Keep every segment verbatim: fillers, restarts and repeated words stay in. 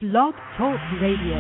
Blog Talk Radio.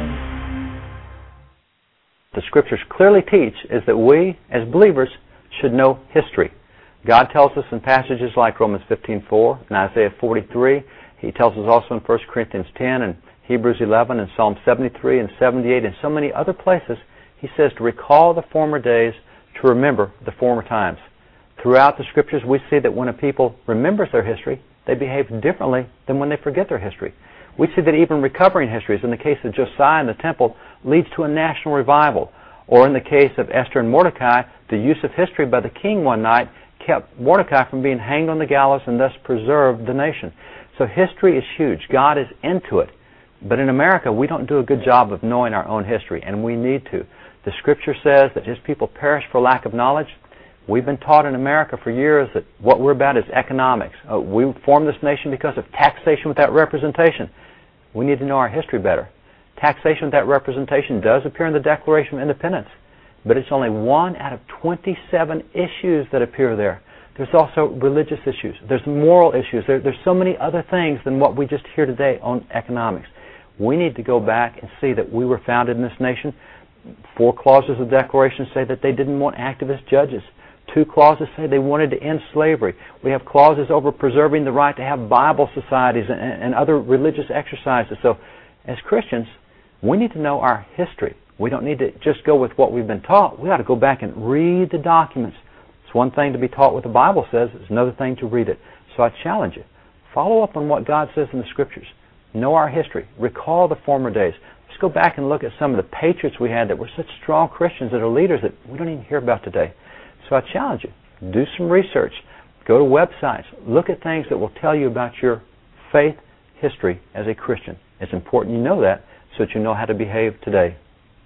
The Scriptures clearly teach is that we, as believers, should know history. God tells us in passages like Romans fifteen four and Isaiah forty-three. He tells us also in First Corinthians ten and Hebrews eleven and Psalm seventy-three and seventy-eight and so many other places. He says to recall the former days, to remember the former times. Throughout the Scriptures, we see that when a people remembers their history, they behave differently than when they forget their history. We see that even recovering histories, in the case of Josiah and the temple, leads to a national revival. Or in the case of Esther and Mordecai, the use of history by the king one night kept Mordecai from being hanged on the gallows and thus preserved the nation. So history is huge. God is into it. But in America, we don't do a good job of knowing our own history, and we need to. The Scripture says that His people perish for lack of knowledge. We've been taught in America for years that what we're about is economics. Uh, we formed this nation because of taxation without representation. We need to know our history better. Taxation without representation does appear in the Declaration of Independence, but it's only one out of twenty-seven issues that appear there. There's also religious issues. There's moral issues. There, there's so many other things than what we just hear today on economics. We need to go back and see that we were founded in this nation. Four clauses of the Declaration say that they didn't want activist judges. Two clauses say they wanted to end slavery. We have clauses over preserving the right to have Bible societies and, and other religious exercises. So as Christians, we need to know our history. We don't need to just go with what we've been taught. We ought to go back and read the documents. It's one thing to be taught what the Bible says. It's another thing to read it. So I challenge you. Follow up on what God says in the Scriptures. Know our history. Recall the former days. Let's go back and look at some of the patriots we had that were such strong Christians that are leaders that we don't even hear about today. So I challenge you. Do some research. Go to websites. Look at things that will tell you about your faith history as a Christian. It's important you know that so that you know how to behave today.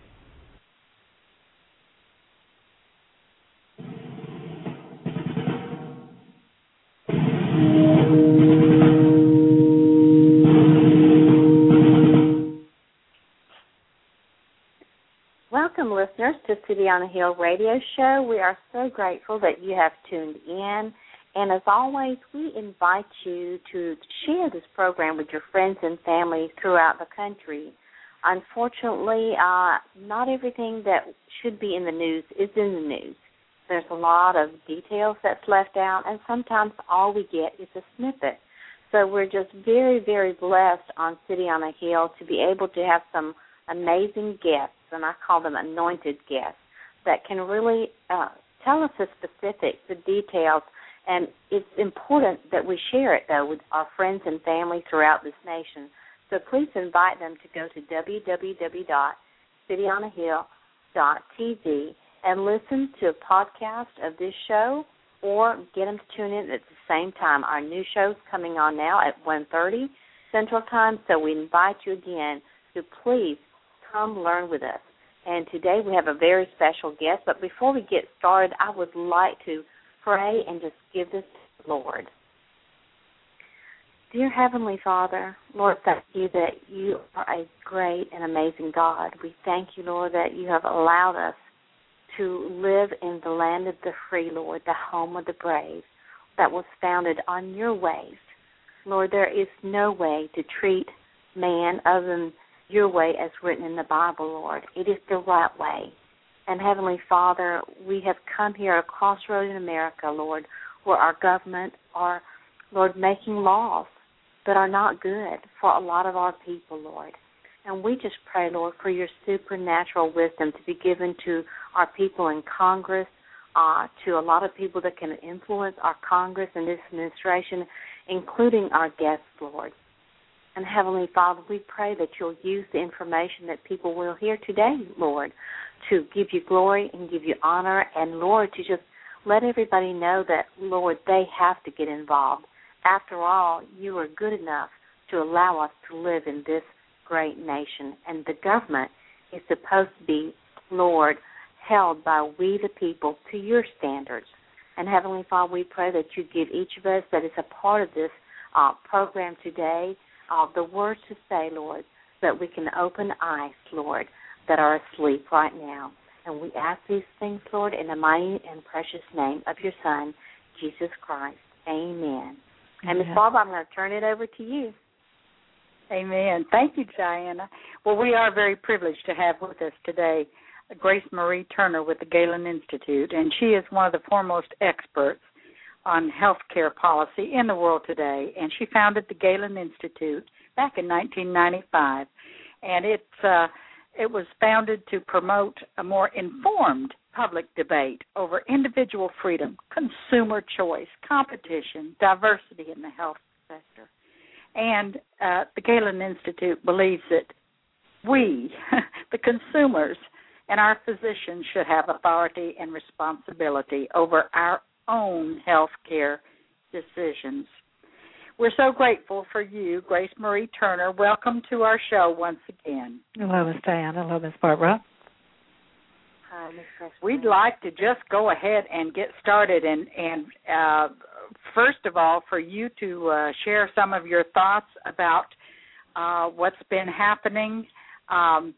Welcome, listeners, to City on a Hill radio show. We are so grateful that you have tuned in. And as always, we invite you to share this program with your friends and family throughout the country. Unfortunately, uh, not everything that should be in the news is in the news. There's a lot of details that's left out, and sometimes all we get is a snippet. So we're just very, very blessed on City on a Hill to be able to have some amazing guests, and I call them anointed guests, that can really uh, tell us the specifics, the details, and it's important that we share it, though, with our friends and family throughout this nation. So please invite them to go to w w w dot city on a hill dot t v and listen to a podcast of this show, or get them to tune in at the same time. Our new show's coming on now at one thirty Central Time, so we invite you again to please come learn with us. And today we have a very special guest, but before we get started, I would like to pray and just give this to the Lord. Dear Heavenly Father, Lord, thank you that you are a great and amazing God. We thank you, Lord, that you have allowed us to live in the land of the free, Lord, the home of the brave, that was founded on your ways. Lord, there is no way to treat man other than your way as written in the Bible, Lord. It is the right way. And Heavenly Father, we have come here at a crossroad in America, Lord, where our government are, Lord, making laws that are not good for a lot of our people, Lord. And we just pray, Lord, for your supernatural wisdom to be given to our people in Congress, uh, to a lot of people that can influence our Congress and this administration, including our guests, Lord. And Heavenly Father, we pray that you'll use the information that people will hear today, Lord, to give you glory and give you honor, and, Lord, to just let everybody know that, Lord, they have to get involved. After all, you are good enough to allow us to live in this great nation, and the government is supposed to be, Lord, held by we the people to your standards. And Heavenly Father, we pray that you give each of us that is a part of this uh, program today uh, the words to say, Lord, so that we can open eyes, Lord, that are asleep right now. And we ask these things, Lord, in the mighty and precious name of your Son, Jesus Christ. Amen. And Miz Barbara, I'm going to turn it over to you. Amen. Thank you, Diana. Well, we are very privileged to have with us today Grace Marie Turner with the Galen Institute, and she is one of the foremost experts on health care policy in the world today, and she founded the Galen Institute back in nineteen ninety-five, and it's uh, it was founded to promote a more informed public debate over individual freedom, consumer choice, competition, diversity in the health sector. And uh, the Galen Institute believes that we, the consumers, and our physicians should have authority and responsibility over our own health care decisions. We're so grateful for you, Grace Marie Turner. Welcome to our show once again. Hello, Miss Diana. Hello, Miss Barbara. Hi, Miz Grace. We'd like to just go ahead and get started, and, and uh, first of all, for you to uh, share some of your thoughts about uh, what's been happening. Um,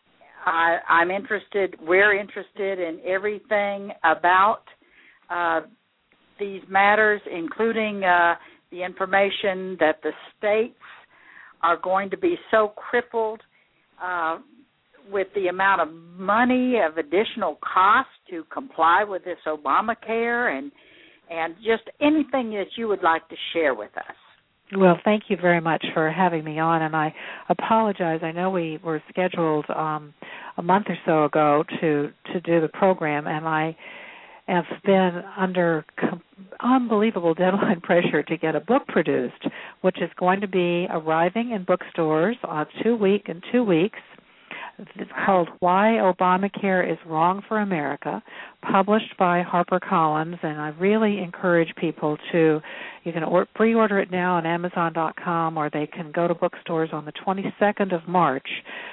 I, I'm interested, we're interested in everything about uh, these matters, including uh, the information that the states are going to be so crippled uh, with the amount of money, of additional cost to comply with this Obamacare, and and just anything that you would like to share with us. Well, thank you very much for having me on, and I apologize. I know we were scheduled um, a month or so ago to, to do the program, and I have been under com- unbelievable deadline pressure to get a book produced, which is going to be arriving in bookstores uh, two week in two weeks. It's called Why Obamacare is Wrong for America, published by HarperCollins, and I really encourage people to, you can or, pre-order it now on Amazon dot com, or they can go to bookstores on the twenty-second of March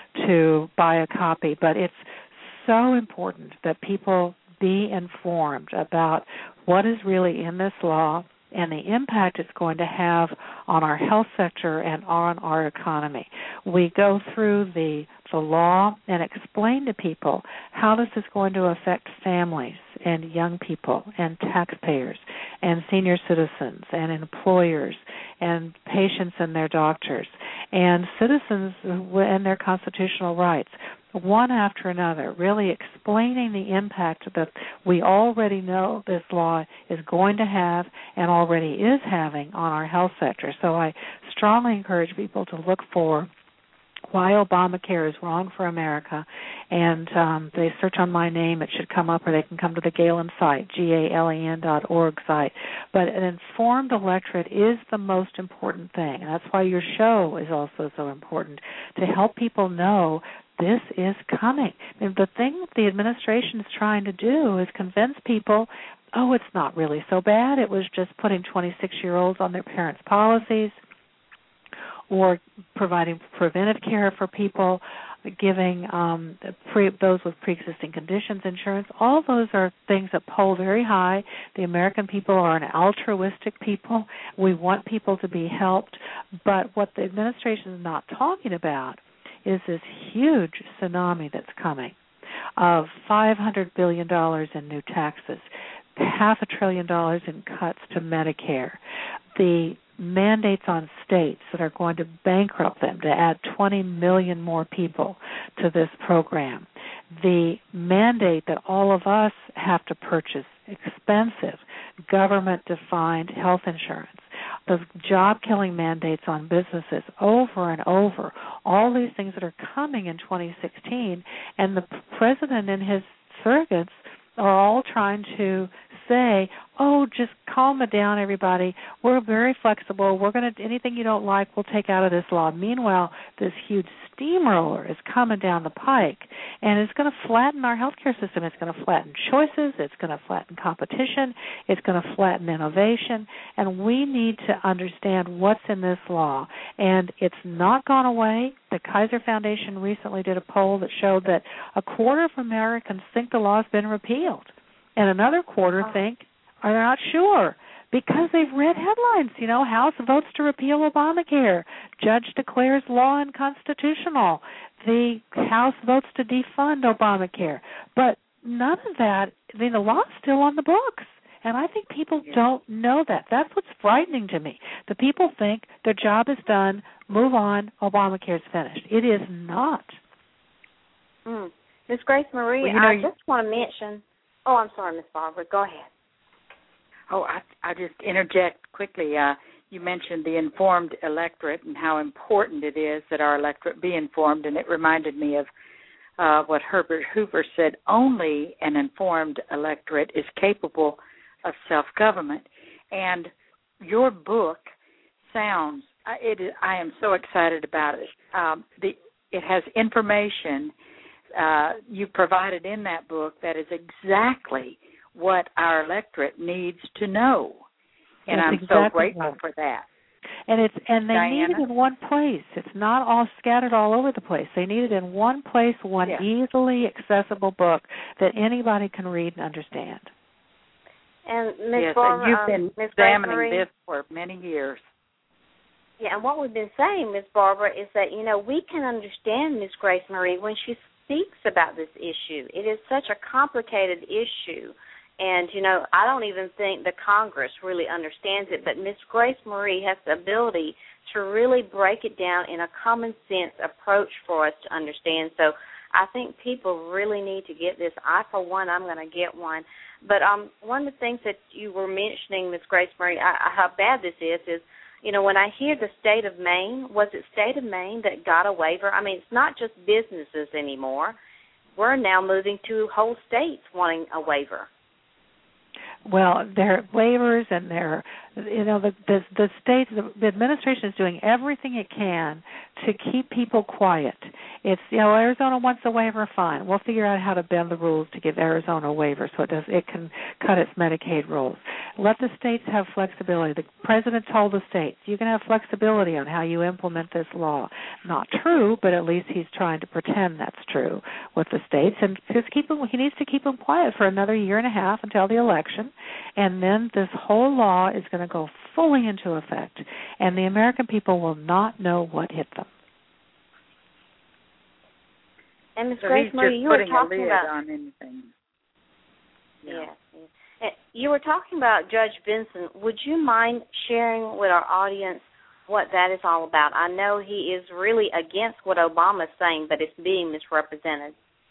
to buy a copy. But it's so important that people be informed about what is really in this law and the impact it's going to have on our health sector and on our economy. We go through the, the law and explain to people how this is going to affect families and young people and taxpayers and senior citizens and employers and patients and their doctors and citizens and their constitutional rights, one after another, really explaining the impact that we already know this law is going to have and already is having on our health sector. So I strongly encourage people to look for Why Obamacare is Wrong for America, and um, they search on my name, it should come up, or they can come to the Galen site, G A L E N dot org site. But an informed electorate is the most important thing, and that's why your show is also so important, to help people know this is coming. And the thing that the administration is trying to do is convince people, oh, it's not really so bad. It was just putting twenty-six-year-olds on their parents' policies, or providing preventive care for people, giving um, pre, those with pre-existing conditions insurance. All those are things that poll very high. The American people are an altruistic people. We want people to be helped. But what the administration is not talking about is this huge tsunami that's coming of five hundred billion dollars in new taxes, half a trillion dollars in cuts to Medicare, the mandates on states that are going to bankrupt them to add twenty million more people to this program, the mandate that all of us have to purchase expensive government-defined health insurance, the job-killing mandates on businesses over and over, all these things that are coming in twenty sixteen, and the president and his surrogates are all trying to say, oh, just calm it down, everybody. We're very flexible. We're going to, anything you don't like, we'll take out of this law. Meanwhile, this huge steamroller is coming down the pike, and it's going to flatten our healthcare system. It's going to flatten choices. It's going to flatten competition. It's going to flatten innovation, and we need to understand what's in this law. And it's not gone away. The Kaiser Foundation recently did a poll that showed that a quarter of Americans think the law has been repealed, and another quarter think are not sure because they've read headlines, you know, House votes to repeal Obamacare, judge declares law unconstitutional, the House votes to defund Obamacare. But none of that, I mean, the law's still on the books. And I think people don't know that. That's what's frightening to me. The people think their job is done move on, Obamacare's finished. It is not. Mm. Miz Grace Marie, well, you know, I just want to mention, oh, I'm sorry, Miz Barbara, go ahead. Oh, I, I'll just interject quickly. Uh, you mentioned the informed electorate and how important it is that our electorate be informed, and it reminded me of uh, what Herbert Hoover said, only an informed electorate is capable of self-government. And your book sounds, it is, I am so excited about it. Um, the, it has information uh, you provided in that book that is exactly what our electorate needs to know. And That's I'm exactly so grateful right. for that. And it's and they Diana? need it in one place. It's not all scattered all over the place. They need it in one place, one yeah. easily accessible book that anybody can read and understand. And Miz Yes, Barbara, and you've um, been Miz examining Marie, this for many years. Yeah, and what we've been saying, Miz Barbara, is that, you know, we can understand Miz Grace Marie when she speaks about this issue. It is such a complicated issue. And, you know, I don't even think the Congress really understands it, but Miz Grace Marie has the ability to really break it down in a common sense approach for us to understand. So I think people really need to get this. I, for one, I'm going to get one. But um, one of the things that you were mentioning, Miz Grace Marie, I, I, how bad this is, is, you know, when I hear the state of Maine, was it state of Maine that got a waiver? I mean, it's not just businesses anymore. We're now moving to whole states wanting a waiver. Well, there are waivers, and there, you know, the the, the states, the, the administration is doing everything it can to keep people quiet. It's, you know, Arizona wants a waiver, fine. We'll figure out how to bend the rules to give Arizona a waiver so it does it can cut its Medicaid rules. Let the states have flexibility. The president told the states, you can have flexibility on how you implement this law. Not true, but at least he's trying to pretend that's true with the states, and just keep them, he needs to keep them quiet for another year and a half until the election, and then this whole law is going to go fully into effect, and the American people will not know what hit them. And Miz So Grace he's Marie, just you were putting talking a lid about on anything. Yeah. yeah. You were talking about Judge Benson. Would you mind sharing with our audience what that is all about? I know he is really against what Obama's saying, but it's being misrepresented.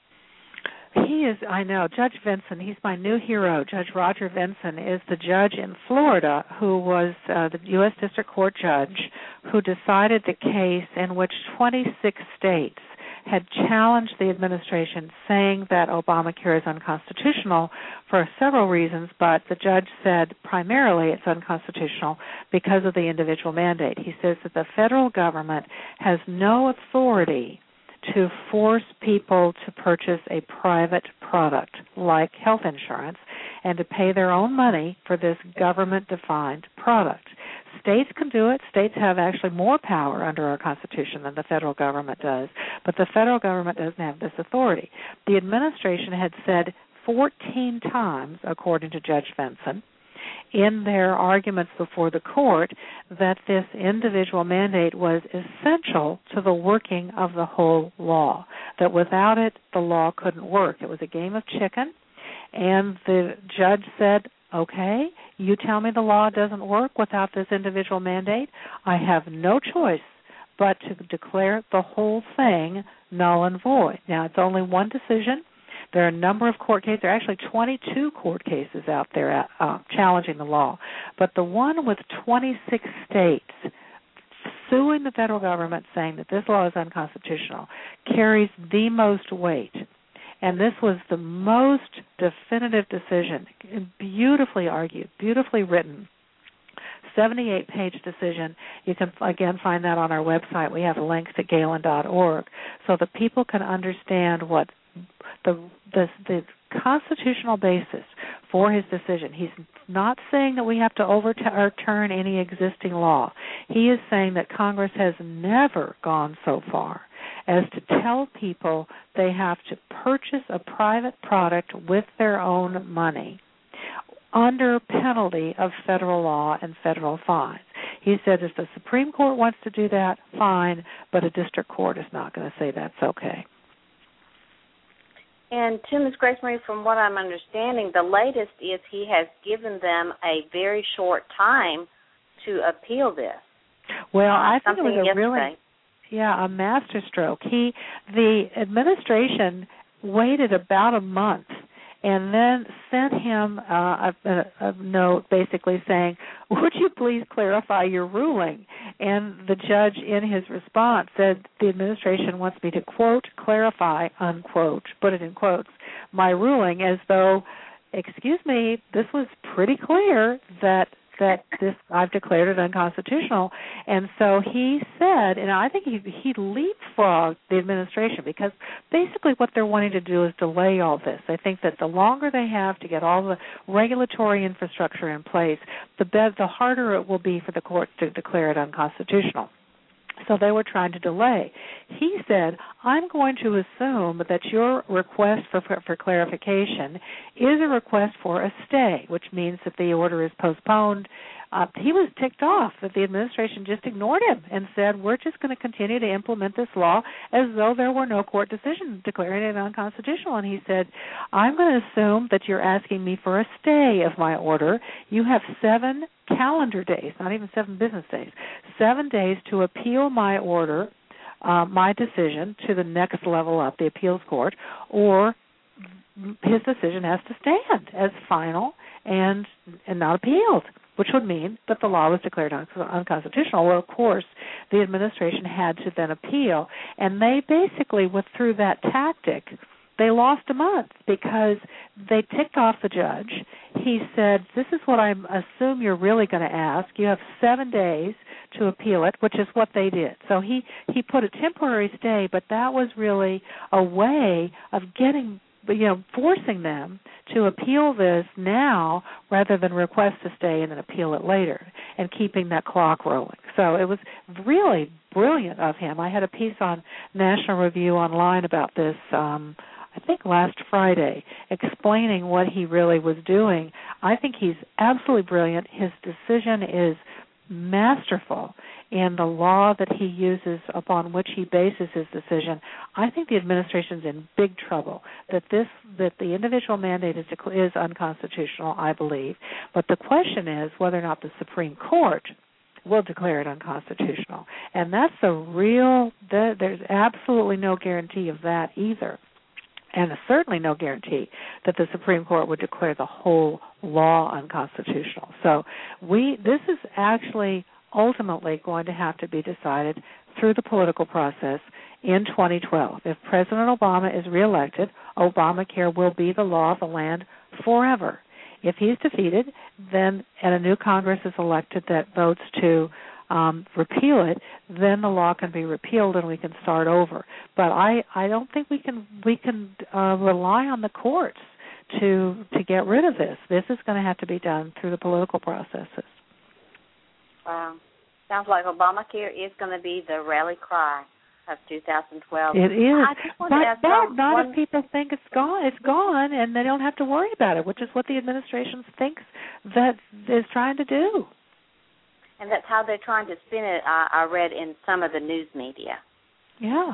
He is, I know, Judge Vinson, he's my new hero. Judge Roger Vinson is the judge in Florida who was uh, the U S District Court judge who decided the case in which twenty-six states had challenged the administration, saying that Obamacare is unconstitutional for several reasons, but the judge said primarily it's unconstitutional because of the individual mandate. He says that the federal government has no authority to force people to purchase a private product like health insurance and to pay their own money for this government-defined product. States can do it. States have actually more power under our Constitution than the federal government does, but the federal government doesn't have this authority. The administration had said fourteen times, according to Judge Vinson, in their arguments before the court, that this individual mandate was essential to the working of the whole law, that without it, the law couldn't work. It was a game of chicken, and the judge said, okay, you tell me the law doesn't work without this individual mandate. I have no choice but to declare the whole thing null and void. Now, it's only one decision. There are a number of court cases. There are actually twenty-two court cases out there uh, challenging the law. But the one with twenty-six states suing the federal government saying that this law is unconstitutional carries the most weight. And this was the most definitive decision, beautifully argued, beautifully written, seventy-eight page decision. You can, again, find that on our website. We have links at galen dot org so that people can understand what the, the, the constitutional basis for his decision. He's not saying that we have to overturn any existing law. He is saying that Congress has never gone so far as to tell people they have to purchase a private product with their own money under penalty of federal law and federal fines. He said if the Supreme Court wants to do that, fine, but a district court is not going to say that's okay. And to Miz Grace Marie, from what I'm understanding, the latest is he has given them a very short time to appeal this. Well, I think Something it was a yesterday. really, yeah, a masterstroke. He, the administration waited about a month and then sent him uh, a, a note basically saying, would you please clarify your ruling? And the judge in his response said, the administration wants me to, quote, clarify, unquote, put it in quotes, my ruling, as though, excuse me, this was pretty clear that that this I've declared it unconstitutional. And so he said, and I think he he leapfrogged the administration, because basically what they're wanting to do is delay all this. They think that the longer they have to get all the regulatory infrastructure in place, the be- the harder it will be for the courts to declare it unconstitutional. So they were trying to delay. He said, I'm going to assume that your request for, for clarification is a request for a stay, which means that the order is postponed. Uh, he was ticked off that the administration just ignored him and said, we're just going to continue to implement this law as though there were no court decision declaring it unconstitutional. And he said, I'm going to assume that you're asking me for a stay of my order. You have seven calendar days, not even seven business days, seven days to appeal my order, uh, my decision to the next level up, the appeals court, or his decision has to stand as final and and not appealed, which would mean that the law was declared un- unconstitutional. Well, of course, the administration had to then appeal, and they basically, with through that tactic, they lost a month because they ticked off the judge. He said, this is what I assume you're really going to ask. You have seven days to appeal it, which is what they did. So he, he put a temporary stay, but that was really a way of getting, you know, forcing them to appeal this now rather than request a stay and then appeal it later, and keeping that clock rolling. So it was really brilliant of him. I had a piece on National Review Online about this, um, I think last Friday, explaining what he really was doing. I think he's absolutely brilliant. His decision is masterful in the law that he uses upon which he bases his decision. I think the administration's in big trouble. That this that the individual mandate is is unconstitutional, I believe. But the question is whether or not the Supreme Court will declare it unconstitutional. And that's a real, there's absolutely no guarantee of that either. And certainly no guarantee that the Supreme Court would declare the whole law unconstitutional. So we this is actually ultimately going to have to be decided through the political process in twenty twelve. If President Obama is reelected, Obamacare will be the law of the land forever. If he's defeated, then and a new Congress is elected that votes to Um, repeal it, then the law can be repealed and we can start over. But I, I don't think we can we can uh, rely on the courts to to get rid of this. This is going to have to be done through the political processes. Wow. Sounds like Obamacare is going to be the rally cry of two thousand twelve. It is. I just want but to ask that, um, not one... if people think it's gone. It's gone, and they don't have to worry about it, which is what the administration thinks that is trying to do. And that's how they're trying to spin it, I, I read in some of the news media. Yeah.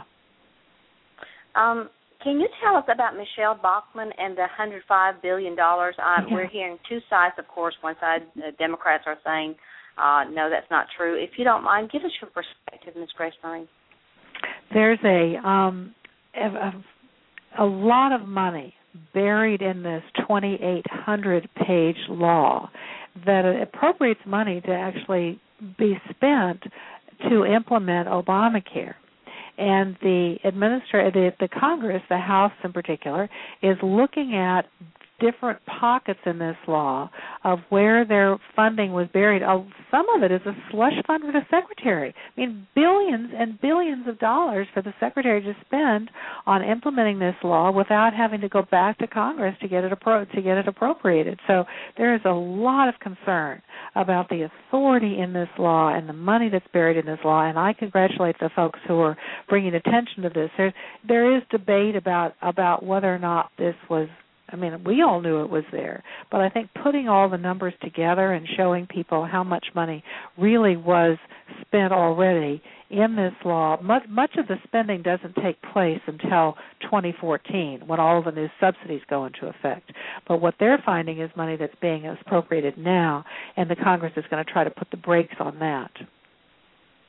Um, can you tell us about Michelle Bachmann and the one hundred five billion dollars? Um, yeah. We're hearing two sides, of course. One side, the Democrats are saying, uh, no, that's not true. If you don't mind, give us your perspective, Miz Grace Marie. There's a, um, a, a lot of money buried in this twenty-eight hundred page law that appropriates money to actually be spent to implement Obamacare. And the administra- the, the Congress, the House in particular, is looking at different pockets in this law of where their funding was buried. Oh, some of it is a slush fund for the Secretary. I mean, billions and billions of dollars for the Secretary to spend on implementing this law without having to go back to Congress to get it appro- to get it appropriated. So there is a lot of concern about the authority in this law and the money that's buried in this law, and I congratulate the folks who are bringing attention to this. There, there is debate about, about whether or not this was I mean, we all knew it was there, but I think putting all the numbers together and showing people how much money really was spent already in this law, much, much of the spending doesn't take place until twenty fourteen when all of the new subsidies go into effect. But what they're finding is money that's being appropriated now, and the Congress is going to try to put the brakes on that.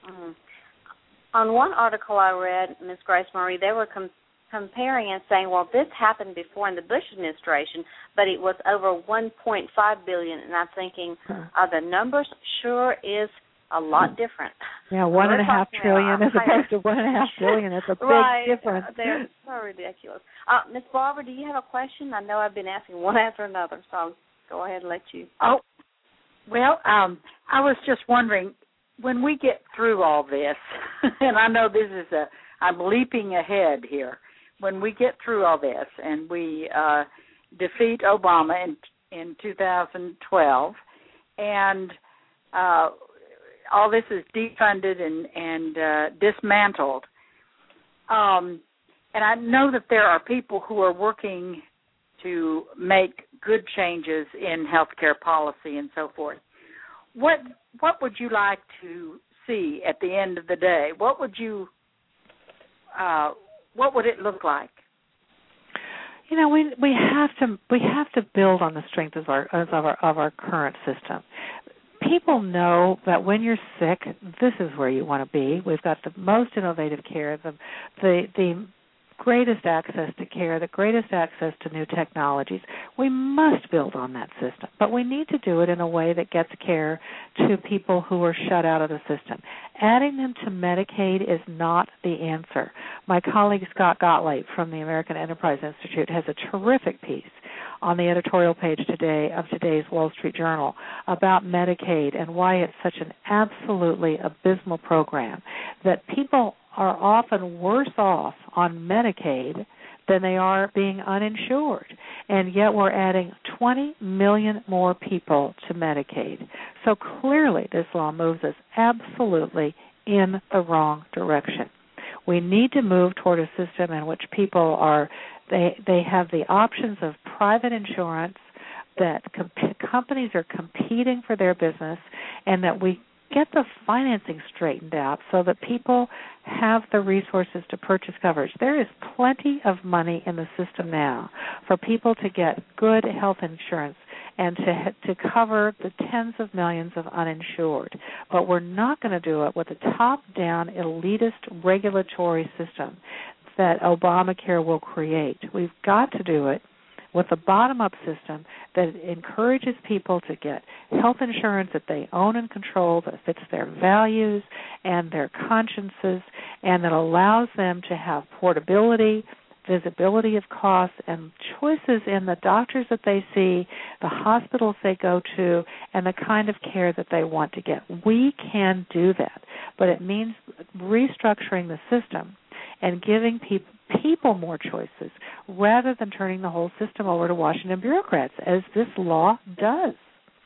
Mm. On one article I read, Miz Grace Marie, they were com- comparing and saying, well, this happened before in the Bush administration, but it was over one point five billion dollars. And I'm thinking, are the numbers sure is a lot different. Yeah, one and a half trillion as opposed to one and a half billion. That's a big right. difference. They're so ridiculous. Uh, Miz Barbara, do you have a question? I know I've been asking one after another, so I'll go ahead and let you. Oh, well, um, I was just wondering, when we get through all this, and I know this is a, I'm leaping ahead here, when we get through all this and we uh, defeat Obama in in two thousand twelve, and uh, all this is defunded and, and uh, dismantled, um, and I know that there are people who are working to make good changes in healthcare policy and so forth. What what would you like to see at the end of the day? What would you uh, what would it look like? You know, we we have to we have to build on the strength of our of our of our current system. People know that when you're sick, this is where you want to be. We've got the most innovative care, the the the greatest access to care, the greatest access to new technologies. We must build on that system, but we need to do it in a way that gets care to people who are shut out of the system. Adding them to Medicaid is not the answer. My colleague Scott Gottlieb from the American Enterprise Institute has a terrific piece on the editorial page today of today's Wall Street Journal about Medicaid and why it's such an absolutely abysmal program, that people are often worse off on Medicaid than they are being uninsured, and yet we're adding twenty million more people to Medicaid. So clearly this law moves us absolutely in the wrong direction. We need to move toward a system in which people are, they, they have the options of private insurance, that comp- companies are competing for their business, and that we get the financing straightened out so that people have the resources to purchase coverage. There is plenty of money in the system now for people to get good health insurance and to to cover the tens of millions of uninsured. But we're not going to do it with a top-down elitist regulatory system that Obamacare will create. We've got to do it with a bottom-up system that encourages people to get health insurance that they own and control, that fits their values and their consciences, and that allows them to have portability, visibility of costs, and choices in the doctors that they see, the hospitals they go to, and the kind of care that they want to get. We can do that, but it means restructuring the system and giving people people more choices rather than turning the whole system over to Washington bureaucrats, as this law does.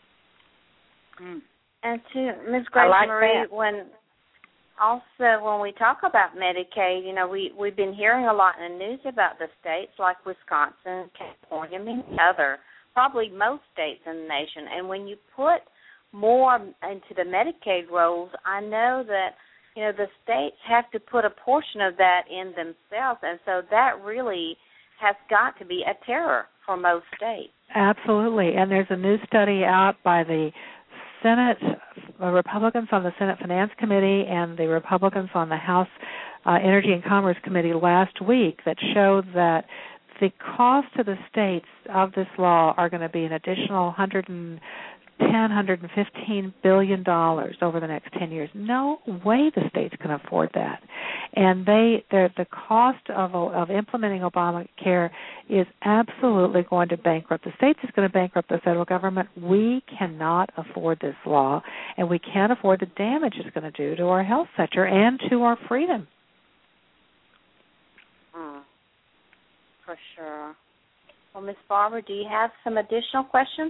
Mm. And to Miz Grace like Marie, that. when also when we talk about Medicaid, you know, we, we've been hearing a lot in the news about the states like Wisconsin, California, many other, probably most states in the nation. And when you put more into the Medicaid rolls, I know that you know, the states have to put a portion of that in themselves, and so that really has got to be a terror for most states. Absolutely, and there's a new study out by the Senate, uh, Republicans on the Senate Finance Committee and the Republicans on the House uh, Energy and Commerce Committee last week that showed that the cost to the states of this law are going to be an additional one hundred and ten, one hundred fifteen billion dollars over the next ten years. No way the states can afford that. And they, the cost of of implementing Obamacare is absolutely going to bankrupt the states. It's going to bankrupt the federal government. We cannot afford this law, and we can't afford the damage it's going to do to our health sector and to our freedom. Mm, for sure. Well, Miz Barbara, do you have some additional questions?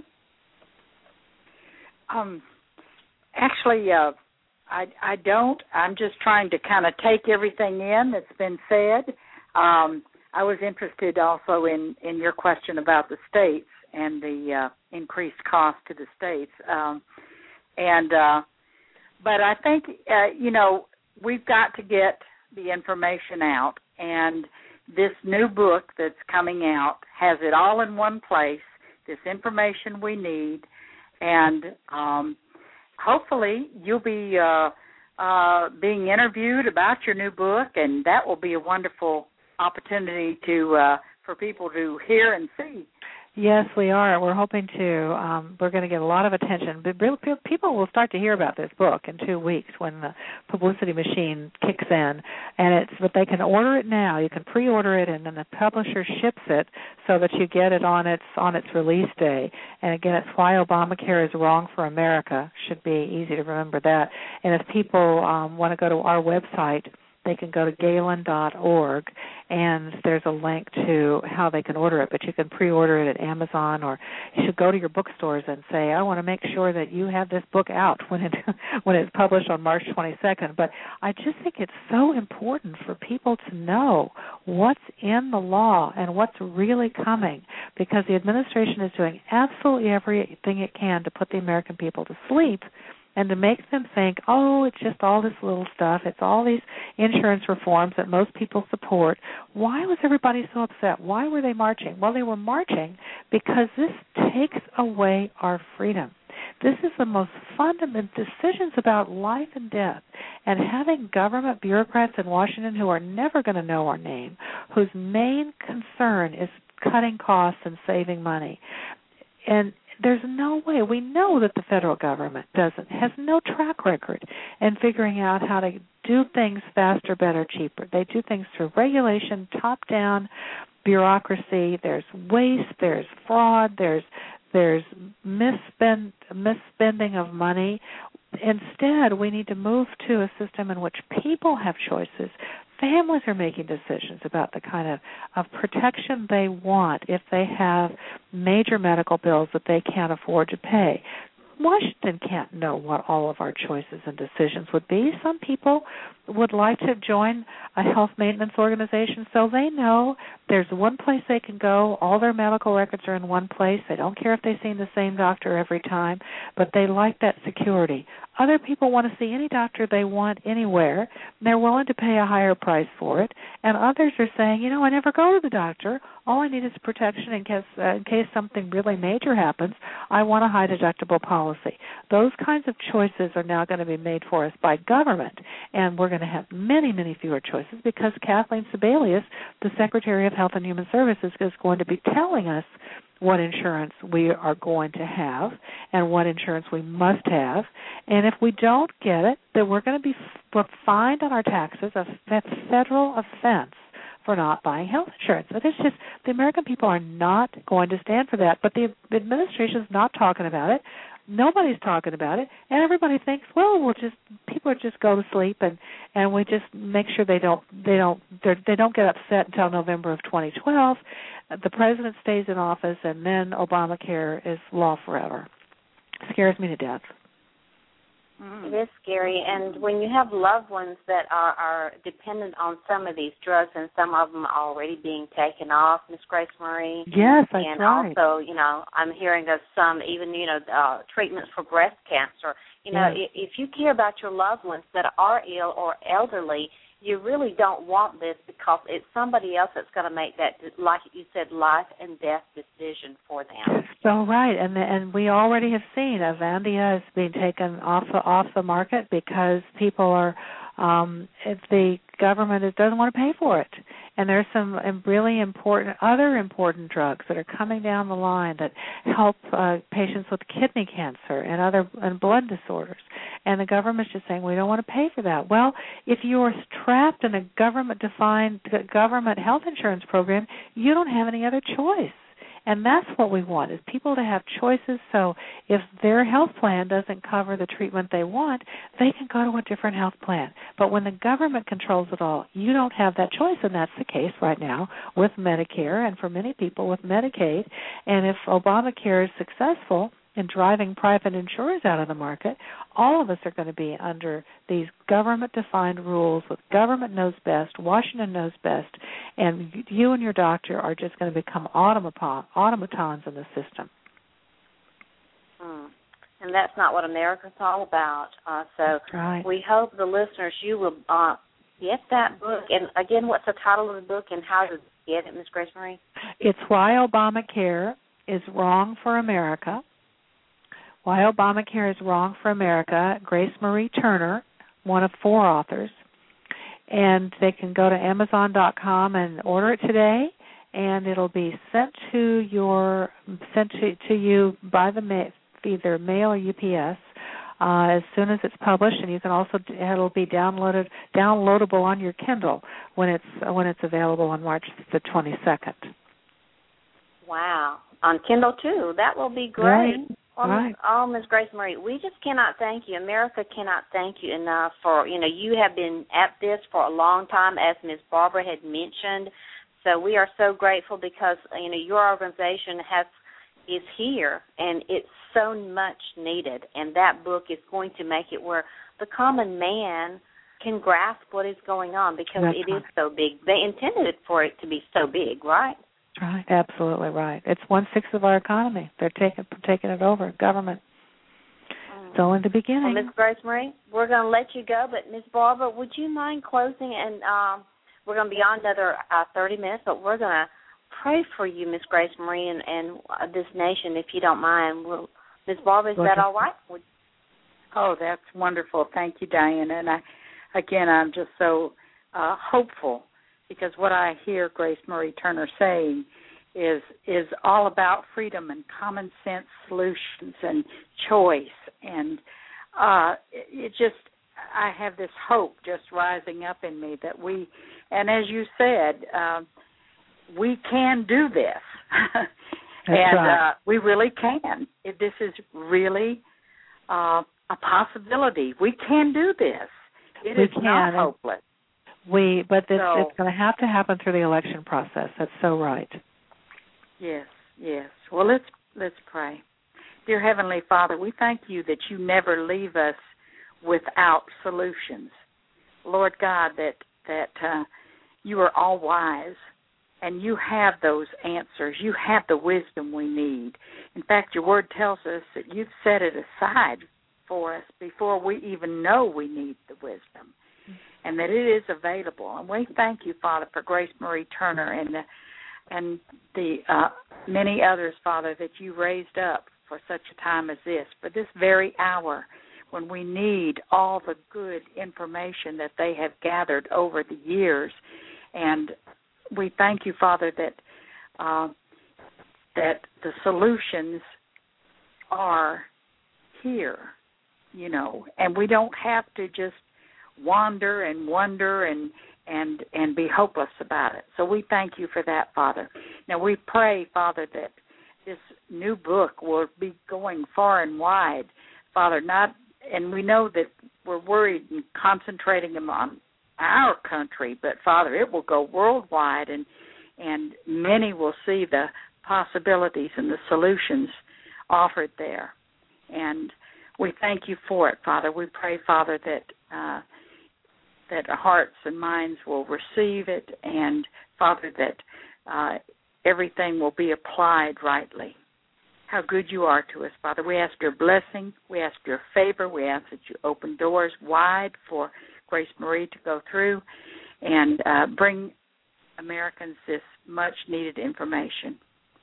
Um, actually, uh, I, I don't. I'm just trying to kind of take everything in that's been said. Um, I was interested also in, in your question about the states and the uh, increased cost to the states. Um, and uh, but I think, uh, you know, we've got to get the information out. And this new book that's coming out has it all in one place, this information we need. And um, hopefully you'll be uh, uh, being interviewed about your new book, and that will be a wonderful opportunity to uh, for people to hear and see. Yes, we are. We're hoping to. Um, we're going to get a lot of attention. But people will start to hear about this book in two weeks when the publicity machine kicks in. And it's, but they can order it now. You can pre-order it, and then the publisher ships it so that you get it on its on its release day. And again, it's Why Obamacare is Wrong for America. Should be easy to remember that. And if people um, want to go to our website, they can go to galen dot org, and there's a link to how they can order it. But you can pre-order it at Amazon, or you should go to your bookstores and say, I want to make sure that you have this book out when it when it's published on March twenty-second. But I just think it's so important for people to know what's in the law and what's really coming, because the administration is doing absolutely everything it can to put the American people to sleep and to make them think, oh, it's just all this little stuff. It's all these insurance reforms that most people support. Why was everybody so upset? Why were they marching? Well, they were marching because this takes away our freedom. This is the most fundamental decisions about life and death, and having government bureaucrats in Washington who are never going to know our name, whose main concern is cutting costs and saving money. And there's no way. We know that the federal government doesn't, has no track record in figuring out how to do things faster, better, cheaper. They do things through regulation, top-down bureaucracy. There's waste. There's fraud. There's there's misspend, misspending of money. Instead, we need to move to a system in which people have choices. Families are making decisions about the kind of, of protection they want if they have major medical bills that they can't afford to pay. Washington can't know what all of our choices and decisions would be. Some people would like to join a health maintenance organization so they know there's one place they can go. All their medical records are in one place. They don't care if they've seen the same doctor every time, but they like that security. Other people want to see any doctor they want anywhere, and they're willing to pay a higher price for it. And others are saying, you know, I never go to the doctor. All I need is protection in case, uh, in case something really major happens. I want a high deductible policy. Those kinds of choices are now going to be made for us by government, and we're going to have many, many fewer choices because Kathleen Sebelius, the Secretary of Health and Human Services, is going to be telling us what insurance we are going to have and what insurance we must have. And if we don't get it, then we're going to be we're fined on our taxes, a federal offense for not buying health insurance. But it's just the American people are not going to stand for that. But the administration is not talking about it. Nobody's talking about it, and everybody thinks, well, we'll just people just go to sleep, and, and we just make sure they don't they don't they don't get upset until November of twenty twelve. The president stays in office, and then Obamacare is law forever. It scares me to death. It is scary, and when you have loved ones that are, are dependent on some of these drugs, and some of them are already being taken off, Miss Grace Marie. Yes, that's and right. And also, you know, I'm hearing of some even, you know, uh, treatments for breast cancer. You know, yes. if, if you care about your loved ones that are ill or elderly, you really don't want this because it's somebody else that's going to make that, like you said, life and death decision for them. So right, and the, and we already have seen Avandia is being taken off the, off the market because people are, um, if the government is, doesn't want to pay for it. And there's some really important, other important drugs that are coming down the line that help uh, patients with kidney cancer and other and blood disorders. And the government's just saying, we don't want to pay for that. Well, if you're trapped in a government-defined government health insurance program, you don't have any other choice. And that's what we want, is people to have choices. So if their health plan doesn't cover the treatment they want, they can go to a different health plan. But when the government controls it all, you don't have that choice, and that's the case right now with Medicare and for many people with Medicaid. And if Obamacare is successful in driving private insurers out of the market, all of us are going to be under these government-defined rules with government knows best, Washington knows best, and you and your doctor are just going to become automaton, automatons in the system. Hmm. And that's not what America's all about. Uh, so right. We hope the listeners, you will uh, get that book. And, again, what's the title of the book and how to get it, Miss Grace Marie? It's Why Obamacare is Wrong for America. Why Obamacare is Wrong for America, Grace Marie Turner, one of four authors. And they can go to Amazon dot com and order it today, and it'll be sent to your sent to, to you by the ma- either mail or U P S uh, as soon as it's published. And you can also it'll be downloaded downloadable on your Kindle when it's when it's available on March the twenty-second. Wow, on Kindle too. That will be great. Right. Well, right. Oh, Miz Grace Marie, we just cannot thank you. America cannot thank you enough for, you know, you have been at this for a long time, as Miz Barbara had mentioned. So we are so grateful because, you know, your organization has is here, and it's so much needed. And that book is going to make it where the common man can grasp what is going on because That's it right. is so big. They intended it for it to be so big, right? Right, absolutely right. It's one-sixth of our economy. They're taking taking it over, government. Mm. So in the beginning. Well, Miz Grace Marie, we're going to let you go, but Miz Barbara, would you mind closing? And um, we're going to be on another uh, thirty minutes, but we're going to pray for you, Miz Grace Marie, and, and uh, this nation, if you don't mind. We'll, Miz Barbara, is that all right? Would... Oh, that's wonderful. Thank you, Diana. And I, again, I'm just so uh, hopeful. Because what I hear Grace Marie Turner saying is is all about freedom and common sense solutions and choice. And uh, it, it just, I have this hope just rising up in me that we, and as you said, uh, we can do this. and right. uh, we really can. If this is really uh, a possibility. We can do this. It we is can. not hopeless. We, but it's, so, it's going to have to happen through the election process. That's so right. Yes, yes. Well, let's let's pray. Dear Heavenly Father, we thank you that you never leave us without solutions. Lord God, that that uh, you are all wise, and you have those answers. You have the wisdom we need. In fact, your word tells us that you've set it aside for us before we even know we need the wisdom, and that it is available. And we thank you, Father, for Grace Marie Turner and the, and the uh, many others, Father, that you raised up for such a time as this, for this very hour when we need all the good information that they have gathered over the years. And we thank you, Father, that uh, that the solutions are here, you know, and we don't have to just wander and wonder and and and be hopeless about it. So we thank you for that, Father. Now we pray, Father, that this new book will be going far and wide, Father, not, and we know that we're worried and concentrating them on our country, but Father, it will go worldwide, and and many will see the possibilities and the solutions offered there. And we thank you for it, Father. We pray, Father, that uh, that our hearts and minds will receive it, and Father, that uh, everything will be applied rightly. How good you are to us, Father. We ask your blessing. We ask your favor. We ask that you open doors wide for Grace Marie to go through and uh, bring Americans this much-needed information.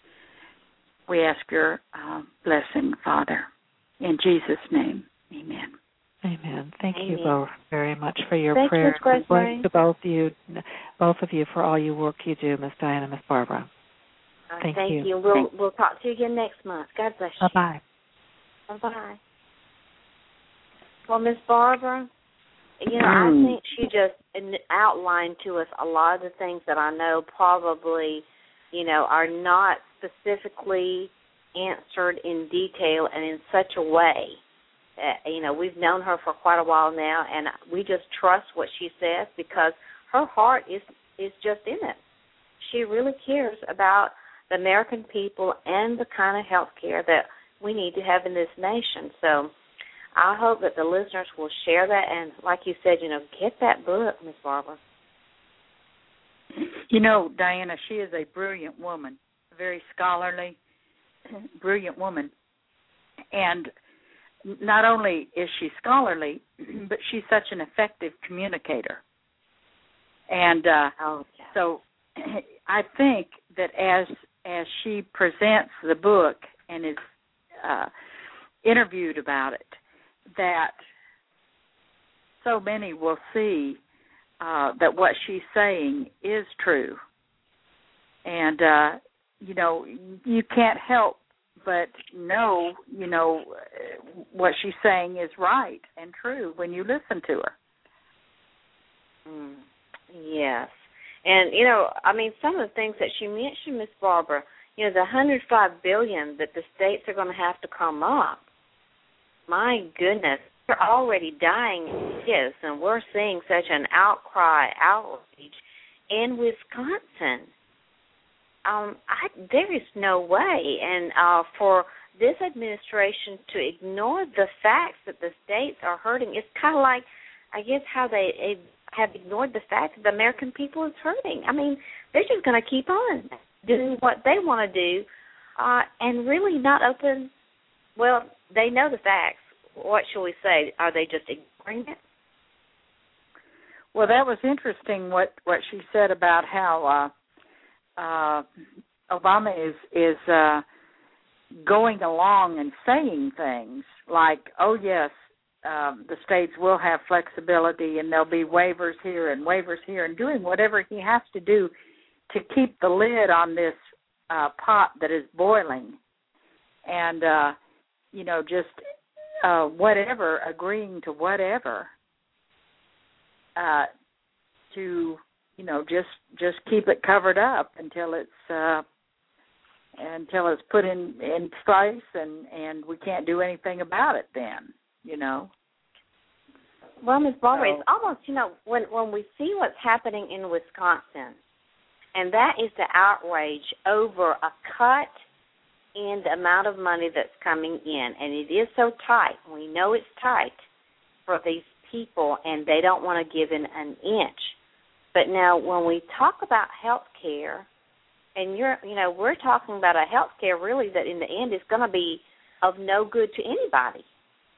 We ask your uh, blessing, Father. In Jesus' name, amen. Amen. Thank Amen. you both very much for your Thank prayers. you, Grace Marie. To both you, both of you, for all your work you do, Miss Diana, Miss Barbara. Uh, thank, thank you. you. We'll Thank we'll talk to you again next month. God bless you. Bye bye. Bye bye. Well, Miss Barbara, you know, I think she just outlined to us a lot of the things that I know probably, you know, are not specifically answered in detail and in such a way. Uh, you know, we've known her for quite a while now, and we just trust what she says because her heart is is just in it. She really cares about the American people and the kind of health care that we need to have in this nation. So I hope that the listeners will share that, and like you said, you know, get that book, Miss Barbara. You know, Diana, she is a brilliant woman, a very scholarly, brilliant woman. And not only is she scholarly, but she's such an effective communicator. And uh, oh, yeah. so I think that as as she presents the book and is uh, interviewed about it, that so many will see uh, that what she's saying is true. And, uh, you know, you can't help but know, you know, what she's saying is right and true when you listen to her. Mm, yes. And, you know, I mean, some of the things that she mentioned, Miss Barbara, you know, the one hundred five billion dollars that the states are going to have to come up, my goodness, they're already dying in this, and we're seeing such an outcry, outrage in Wisconsin. Um, I, there is no way, and uh, for this administration to ignore the facts that the states are hurting, it's kind of like, I guess, how they uh, have ignored the fact that the American people is hurting. I mean, they're just going to keep on doing what they want to do uh, and really not open, well, they know the facts. What shall we say? Are they just ignoring it? Well, that was interesting what, what she said about how uh, uh, Obama is is uh, going along and saying things like, oh, yes, um, the states will have flexibility and there'll be waivers here and waivers here, and doing whatever he has to do to keep the lid on this uh, pot that is boiling. And, uh, you know, just uh, whatever, agreeing to whatever uh, to, you know, just just keep it covered up until it's uh, until it's put in, in place, and, and we can't do anything about it then, you know. Well, Miz Barbara, so, it's almost, you know, when, when we see what's happening in Wisconsin, and that is the outrage over a cut in the amount of money that's coming in. And it is so tight. We know it's tight for these people, and they don't want to give in an inch. But now when we talk about health care, and you're, you know, we're talking about a health care really that in the end is going to be of no good to anybody.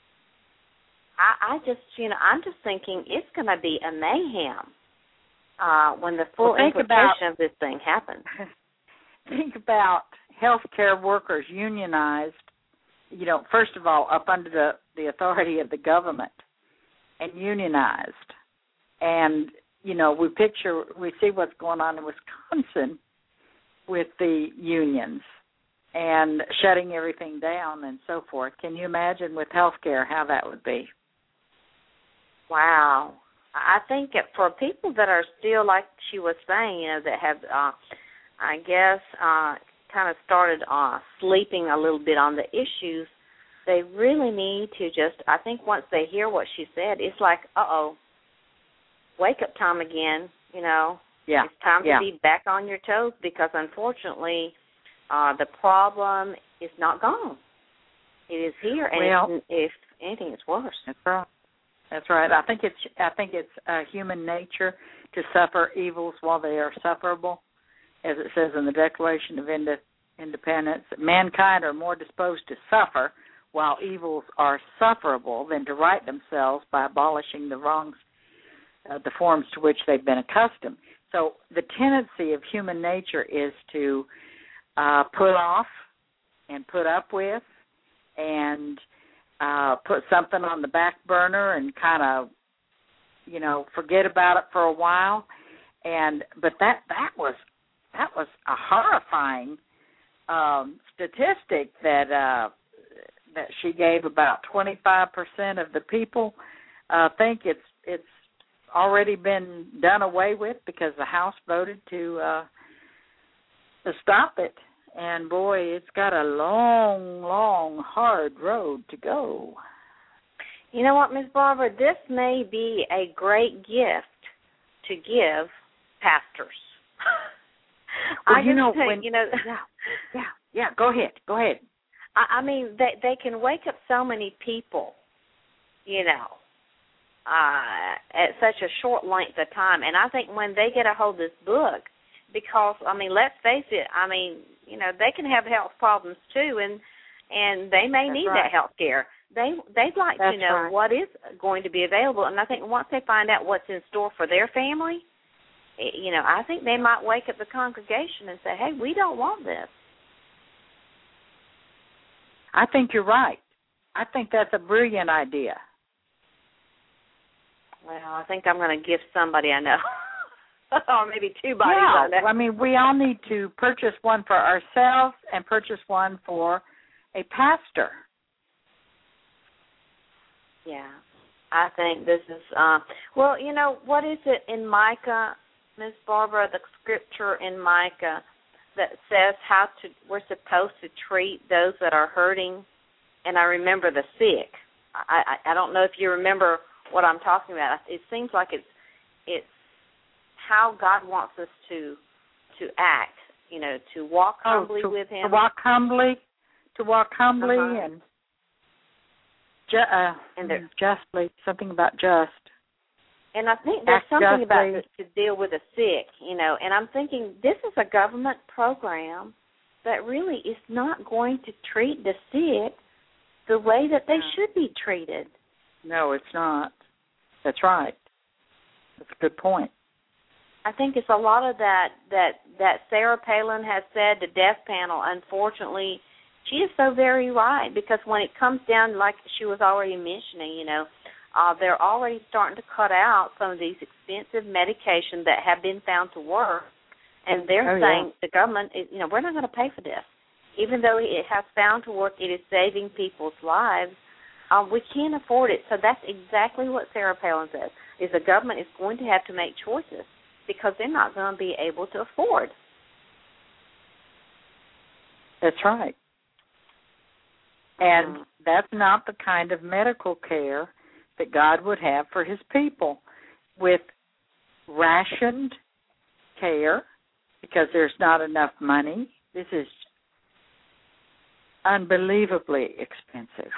I, I just, you know, I'm just thinking it's going to be a mayhem uh, when the full well, implication about, of this thing happens. Think about healthcare workers unionized, you know, first of all, up under the, the authority of the government and unionized. And, you know, we picture, we see what's going on in Wisconsin with the unions and shutting everything down and so forth. Can you imagine with healthcare how that would be? Wow. I think that for people that are still, like she was saying, you know, that have, uh, I guess, uh, kind of started uh, sleeping a little bit on the issues, they really need to just, I think once they hear what she said, it's like, uh-oh, wake up time again, you know. Yeah. It's time yeah. to be back on your toes because, unfortunately, uh, the problem is not gone. It is here, and well, if, if anything, it's worse. That's right. That's right. I think it's I think it's uh, human nature to suffer evils while they are sufferable, as it says in the Declaration of Ind- Independence. Mankind are more disposed to suffer while evils are sufferable than to right themselves by abolishing the wrongs, uh, the forms to which they've been accustomed. So the tendency of human nature is to uh, put off and put up with and uh, put something on the back burner and kind of, you know, forget about it for a while. And but that that was that was a horrifying um, statistic that uh, that she gave. About twenty-five percent of the people uh, think it's it's already been done away with because the House voted to uh, to stop it. And, boy, it's got a long, long, hard road to go. You know what, Miz Barbara? This may be a great gift to give pastors. Well, I you know, think, when, you know, yeah, yeah, yeah, go ahead, go ahead. I, I mean, they, they can wake up so many people, you know, uh, at such a short length of time. And I think when they get a hold of this book, because, I mean, let's face it, I mean, you know, they can have health problems too, and and they may That's need right. that health care. They, they'd like That's to know right. what is going to be available, and I think once they find out what's in store for their family, you know, I think they might wake up the congregation and say, hey, we don't want this. I think you're right. I think that's a brilliant idea. Well, I think I'm going to give somebody I know, or maybe two bodies yeah, I know. I mean, we all need to purchase one for ourselves and purchase one for a pastor. Yeah, I think this is, uh, well, you know, what is it in Micah, Miss Barbara, the scripture in Micah that says how to, we're supposed to treat those that are hurting? And I remember the sick. I, I, I don't know if you remember what I'm talking about. It seems like it's it's how God wants us to to act, you know, to walk humbly oh, to, with Him. To walk humbly, to walk humbly uh-huh. and, ju- uh, and there, justly, something about just. And I think there's Act something justly. about it to deal with the sick, you know, and I'm thinking this is a government program that really is not going to treat the sick the way that they no. should be treated. No, it's not. That's right. That's a good point. I think it's a lot of that that, that Sarah Palin has said, the death panel. Unfortunately, she is so very right, because when it comes down, like she was already mentioning, you know, uh, they're already starting to cut out some of these expensive medications that have been found to work, and they're oh, saying yeah. the government, is, you know, we're not going to pay for this. Even though it has found to work, it is saving people's lives. Um, we can't afford it. So that's exactly what Sarah Palin says, is the government is going to have to make choices because they're not going to be able to afford. That's right. And Mm-hmm. that's not the kind of medical care that God would have for His people, with rationed care because there's not enough money. This is unbelievably expensive.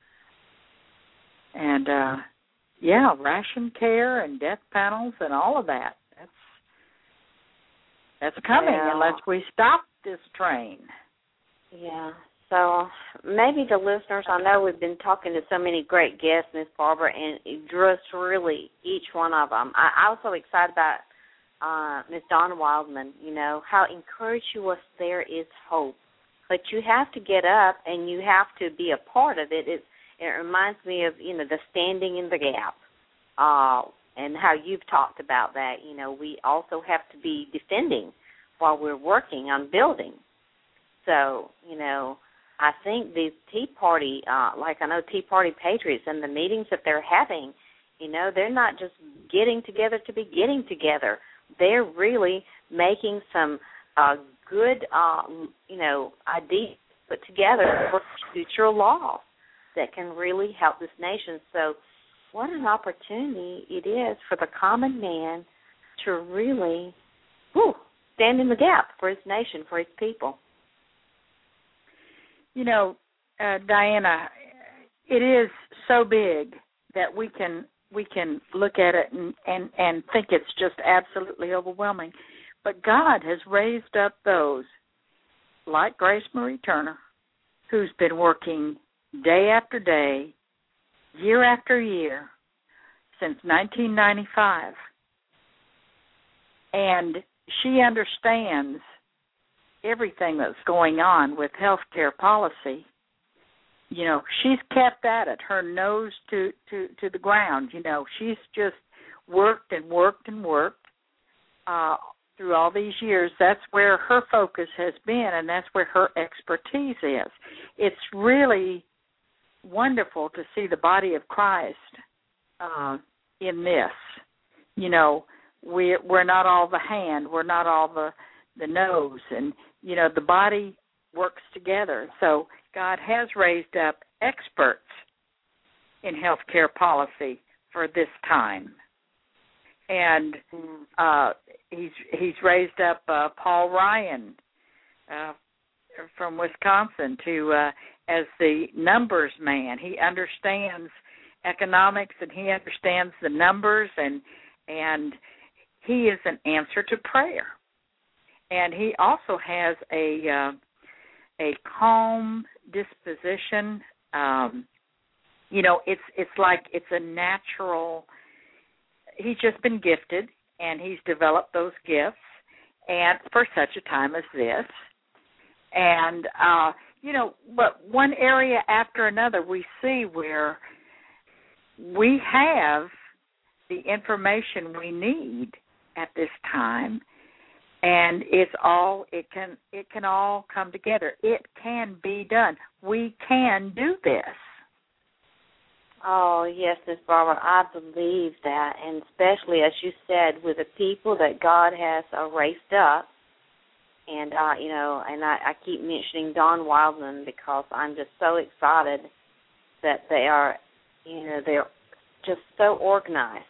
And, uh, yeah, ration care and death panels and all of that. That's that's coming yeah. unless we stop this train. Yeah. So maybe the listeners, I know we've been talking to so many great guests, Miss Barbara, and just really each one of them. I, I was so excited about uh, Miss Donna Wildman, you know, how encouraging there is hope. But you have to get up and you have to be a part of it. It, it reminds me of, you know, the standing in the gap uh, and how you've talked about that. You know, we also have to be defending while we're working on building. So, you know, I think these Tea Party, uh, like I know Tea Party Patriots and the meetings that they're having, you know, they're not just getting together to be getting together. They're really making some uh, good, uh, you know, ideas put together for future laws that can really help this nation. So what an opportunity it is for the common man to really whew, stand in the gap for his nation, for his people. You know, uh, Diana, it is so big that we can we can look at it and, and, and think it's just absolutely overwhelming. But God has raised up those like Grace Marie Turner, who's been working day after day, year after year, since nineteen ninety-five. And she understands everything that's going on with healthcare policy. You know, she's kept at it, her nose to, to, to the ground. You know, she's just worked and worked and worked uh, through all these years. That's where her focus has been, and that's where her expertise is. It's really wonderful to see the body of Christ uh, in this. You know, we, we're not all the hand, we're not all the, the nose, and, you know, the body works together. So God has raised up experts in healthcare policy for this time. And uh, he's he's raised up uh, Paul Ryan uh, from Wisconsin to uh, as the numbers man. He understands economics and he understands the numbers, and and he is an answer to prayer. And he also has a uh, a calm disposition. Um, you know, it's it's like it's a natural. He's just been gifted, and he's developed those gifts, and for such a time as this. And uh, you know, but one area after another, we see where we have the information we need at this time, and it's all it can it can all come together. It can be done. We can do this. Oh, yes, Miz Barbara, I believe that, and especially, as you said, with the people that God has uh, raised up, and, uh, you know, and I, I keep mentioning Don Wildman because I'm just so excited that they are, you know, they're just so organized,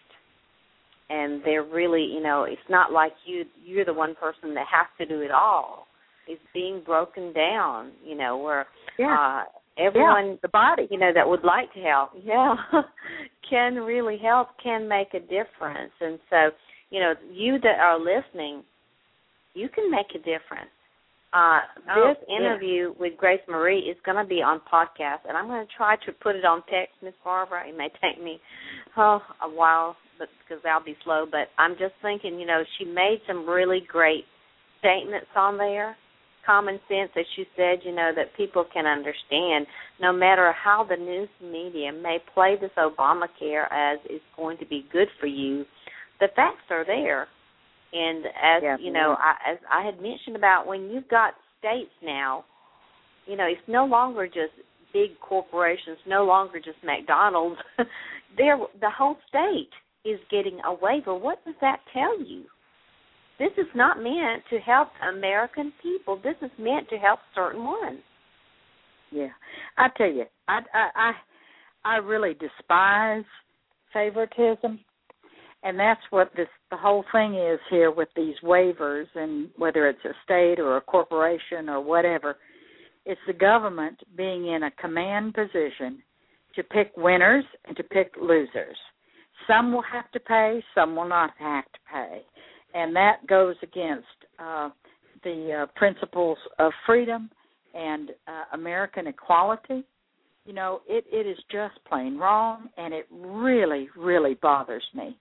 and they're really, you know, it's not like you, you're the one person that has to do it all. It's being broken down, you know, where... Yeah. Uh, Everyone, yeah, the body, you know, that would like to help, yeah, can really help, can make a difference. And so, you know, you that are listening, you can make a difference. Uh, oh, this interview yeah. with Grace Marie is going to be on podcast, and I'm going to try to put it on text, Miss Barbara. It may take me oh, a while, but because I'll be slow. But I'm just thinking, you know, she made some really great statements on there. Common sense, as you said, you know, that people can understand, no matter how the news media may play this Obamacare as is going to be good for you, the facts are there. And as, yeah, you know, I, as I had mentioned about when you've got states now, you know, it's no longer just big corporations, no longer just McDonald's. They're, the whole state is getting a waiver. What does that tell you? This is not meant to help American people. This is meant to help certain ones. Yeah, I tell you, I I I, I really despise favoritism, and that's what this the whole thing is here with these waivers, and whether it's a state or a corporation or whatever, it's the government being in a command position to pick winners and to pick losers. Some will have to pay, some will not have to pay. And that goes against uh, the uh, principles of freedom and uh, American equality. You know, it, it is just plain wrong, and it really, really bothers me.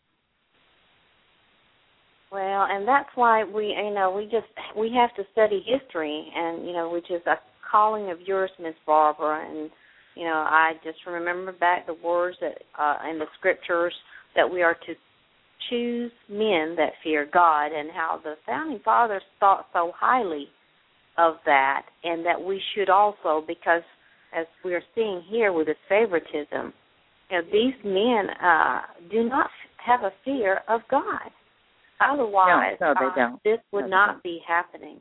Well, and that's why we, you know, we just we have to study history, and you know, which is a calling of yours, Miss Barbara. And you know, I just remember back the words that uh, in the scriptures that we are to choose men that fear God, and how the founding fathers thought so highly of that, and that we should also, because as we're seeing here with this favoritism, you know, these men uh, do not have a fear of God. Otherwise, no, no, they uh, don't. this would no, not be happening.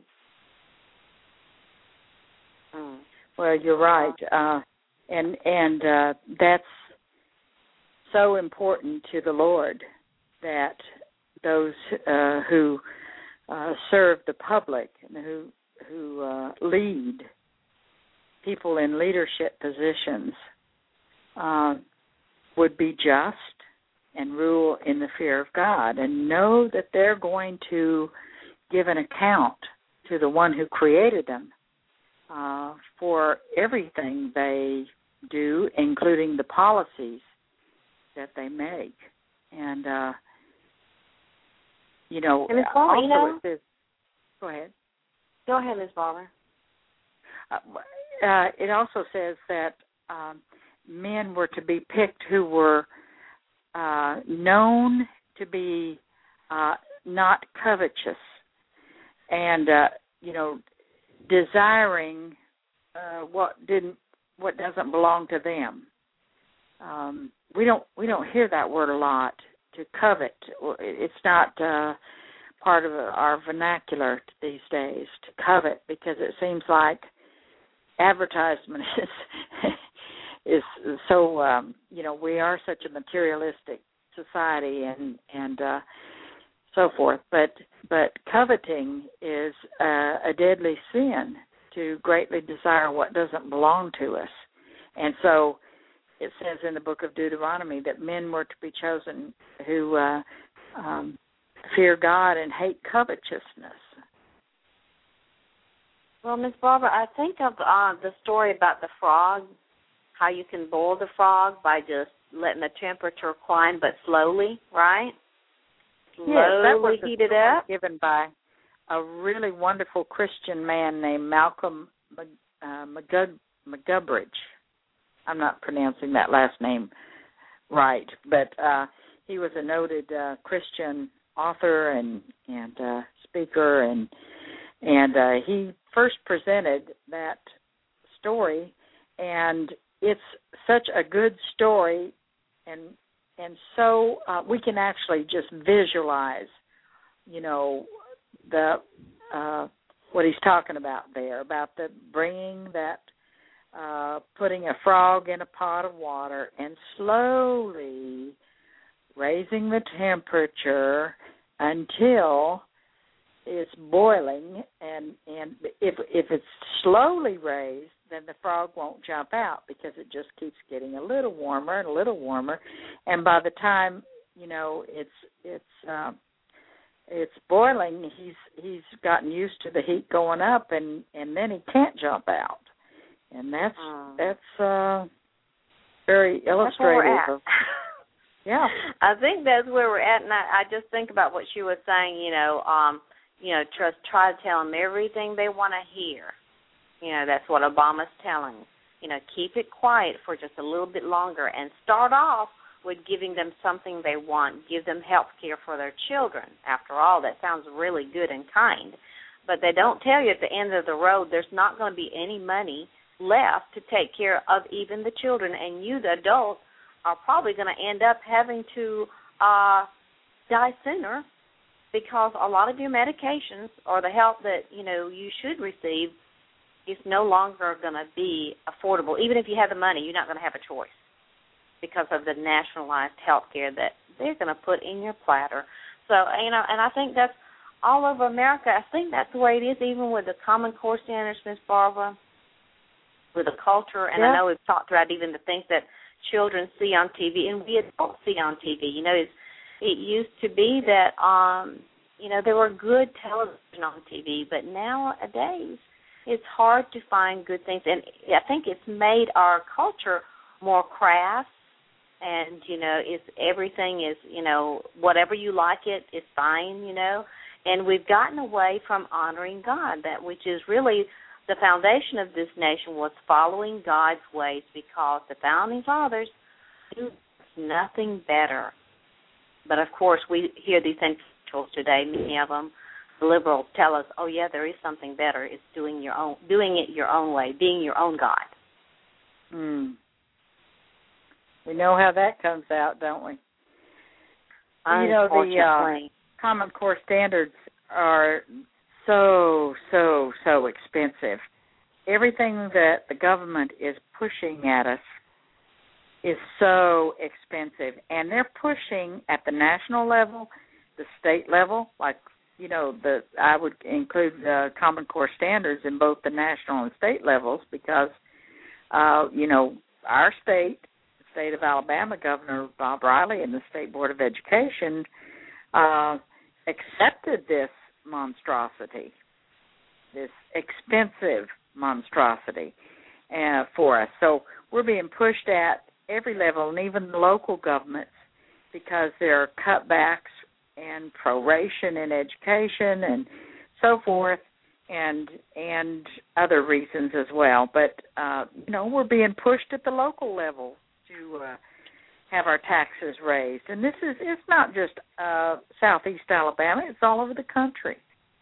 Mm. Well, you're right, uh, and and uh, that's so important to the Lord, that those uh, who uh, serve the public and who who uh, lead people in leadership positions uh, would be just and rule in the fear of God, and know that they're going to give an account to the one who created them uh, for everything they do, including the policies that they make. And uh, You know, and Miz Barbara, also you know, it says, go ahead. Go ahead, Miz Barbara. Uh, uh, it also says that um, men were to be picked who were uh, known to be uh, not covetous, and uh, you know, desiring uh, what didn't, what doesn't belong to them. Um, we don't we don't hear that word a lot. To covet, it's not uh, part of our vernacular these days, to covet, because it seems like advertisement is is so, um, you know, we are such a materialistic society and and uh, so forth. But but coveting is uh, a deadly sin, to greatly desire what doesn't belong to us. And so it says in the book of Deuteronomy that men were to be chosen who uh, um, fear God and hate covetousness. Well, Miz Barbara, I think of uh, the story about the frog, how you can boil the frog by just letting the temperature climb, but slowly, right? Slowly yes, that was heat it up. Given by a really wonderful Christian man named Malcolm uh, McGug- McGubridge. I'm not pronouncing that last name right, but uh, he was a noted uh, Christian author and and uh, speaker, and and uh, he first presented that story, and it's such a good story, and and so uh, we can actually just visualize, you know, the uh, what he's talking about there, about the bringing that, uh, putting a frog in a pot of water and slowly raising the temperature until it's boiling, and and if if it's slowly raised, then the frog won't jump out because it just keeps getting a little warmer and a little warmer, and by the time, you know, it's it's uh, it's boiling, he's he's gotten used to the heat going up, and, and then he can't jump out, and that's um, that's uh, very illustrative of. Yeah, I think that's where we're at, and I, I just think about what she was saying. You know, um, you know, just try to tell them everything they want to hear. You know, that's what Obama's telling. You know, keep it quiet for just a little bit longer, and start off with giving them something they want. Give them health care for their children. After all, that sounds really good and kind, but they don't tell you at the end of the road there's not going to be any money left to take care of even the children, and you, the adults, are probably going to end up having to uh, die sooner because a lot of your medications or the help that, you know, you should receive is no longer going to be affordable. Even if you have the money, you're not going to have a choice because of the nationalized health care that they're going to put in your platter. So, you know, and I think that's all over America. I think that's the way it is, even with the Common Core standards, Miz Barbara, with the culture. And yeah. I know we've talked about even the things that children see on T V and we adults see on T V. You know, it's, it used to be that, um, you know, there were good television on T V, but nowadays it's hard to find good things. And I think it's made our culture more crass, and, you know, it's everything is, you know, whatever you like it, it's fine, you know. And we've gotten away from honoring God, that which is really the foundation of this nation was following God's ways, because the founding fathers do nothing better. But, of course, we hear these intellectuals today, many of them, the liberals, tell us, oh, yeah, there is something better. It's doing your own, doing it your own way, being your own God. Mm. We know how that comes out, don't we? You know, the uh, Common Core standards are so, so, so expensive. Everything that the government is pushing at us is so expensive. And they're pushing at the national level, the state level, like, you know, the I would include the Common Core standards in both the national and state levels because, uh, you know, our state, the state of Alabama, Governor Bob Riley and the State Board of Education uh, accepted this monstrosity, this expensive monstrosity uh, for us. So we're being pushed at every level, and even the local governments, because there are cutbacks and proration in education and so forth, and and other reasons as well. But, uh, you know, we're being pushed at the local level to uh, have our taxes raised. And this is, it's not just uh, southeast Alabama, it's all over the country.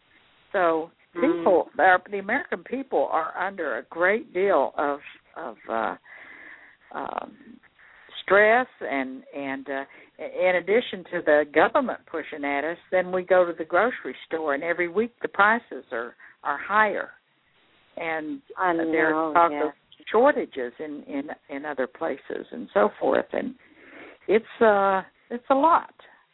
So people, mm. our, the American people are under a great deal of, of uh, um, stress, and, and uh, in addition to the government pushing at us, then we go to the grocery store, and every week the prices are, are higher. And I know, there are talk yeah. of shortages in, in, in other places and so forth. And it's uh, it's a lot.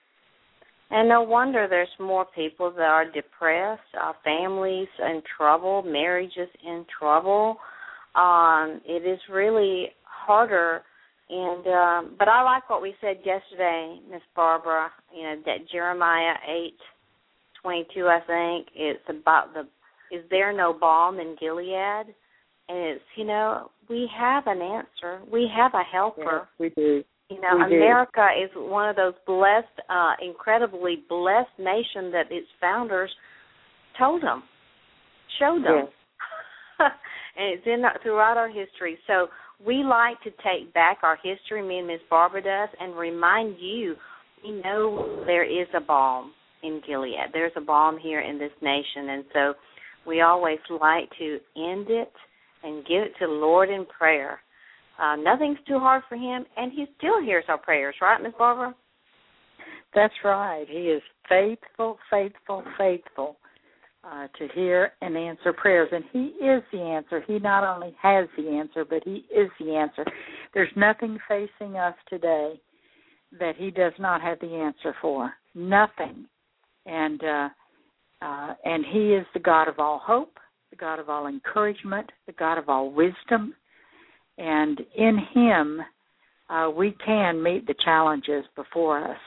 And no wonder there's more people that are depressed, uh, families in trouble, marriages in trouble. Um, it is really harder. And um, but I like what we said yesterday, Miss Barbara. You know, that Jeremiah eight twenty-two, I think, it's about the is there no balm in Gilead? And it's, you know, we have an answer. We have a helper. Yes, we do. You know, we America do. is one of those blessed, uh, incredibly blessed nation that its founders told them, showed them. Yes. And it's in throughout our history. So we like to take back our history, me and Miz Barbara does, and remind you we know there is a balm in Gilead. There's a balm here in this nation, and so we always like to end it and give it to the Lord in prayer. Uh, nothing's too hard for him, and he still hears our prayers, right, Miz Barbara? That's right. He is faithful, faithful, faithful uh, to hear and answer prayers, and he is the answer. He not only has the answer, but he is the answer. There's nothing facing us today that he does not have the answer for. Nothing. And uh, uh, and he is the God of all hope, the God of all encouragement, the God of all wisdom. And in him, uh, we can meet the challenges before us.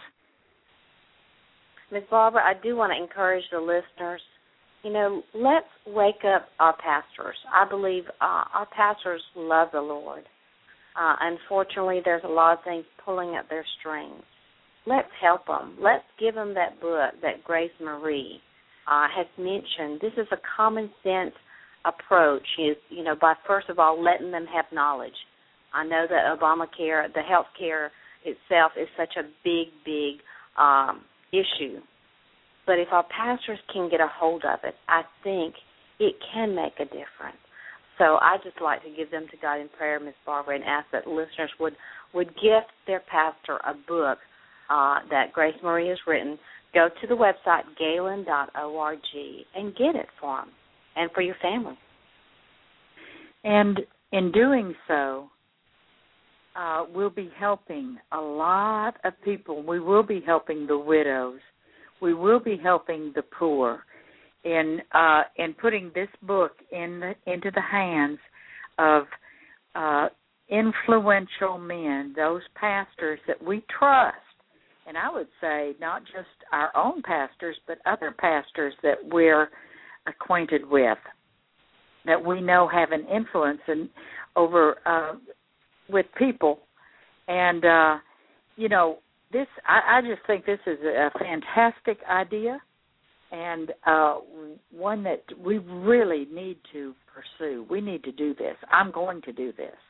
Miz Barbara, I do want to encourage the listeners, you know, let's wake up our pastors. I believe uh, our pastors love the Lord. Uh, unfortunately, there's a lot of things pulling at their strings. Let's help them. Let's give them that book that Grace Marie uh, has mentioned. This is a common sense approach, is, you know, by first of all letting them have knowledge. I know that Obamacare, the health care itself is such a big, big um, issue. But if our pastors can get a hold of it, I think it can make a difference. So I just like to give them to God in prayer, Miz Barbara, and ask that listeners would, would gift their pastor a book uh, that Grace Marie has written. Go to the website, galen dot org, and get it for them and for your family. And in doing so, uh, we'll be helping a lot of people. We will be helping the widows. We will be helping the poor in uh, in putting this book in the, into the hands of uh, influential men, those pastors that we trust. And I would say not just our own pastors, but other pastors that we're acquainted with, that we know have an influence in, over uh, with people. And, uh, you know, this I, I just think this is a fantastic idea and uh, one that we really need to pursue. We need to do this. I'm going to do this.